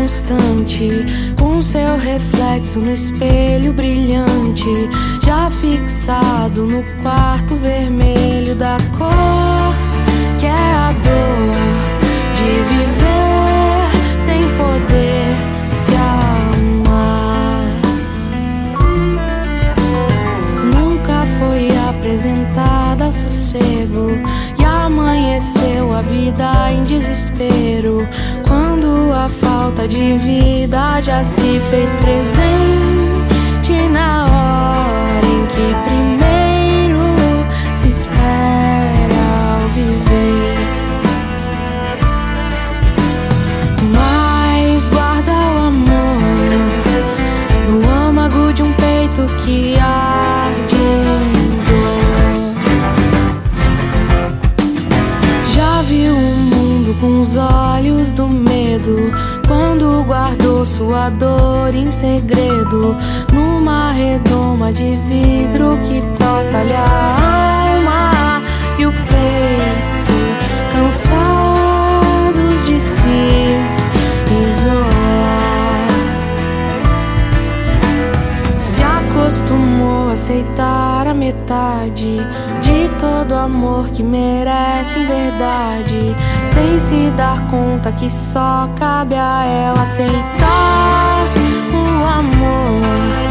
constante, com seu reflexo no espelho brilhante, já fixado no quarto vermelho da cor que é a dor de viver sem poder se amar. Nunca foi apresentada ao sossego e amanheceu a vida em desespero, quando a falta de vida já se fez presente na hora em que primeiro se espera ao viver. Mas guarda o amor no âmago de um peito que arde em dor. Já viu o mundo com os olhos do medo, quando guardou sua dor em segredo, numa redoma de vidro que corta-lhe a alma e o peito, cansados de se isolar. Se acostumou a aceitar a metade de todo amor que merece em verdade, sem se dar conta que só cabe a ela aceitar o amor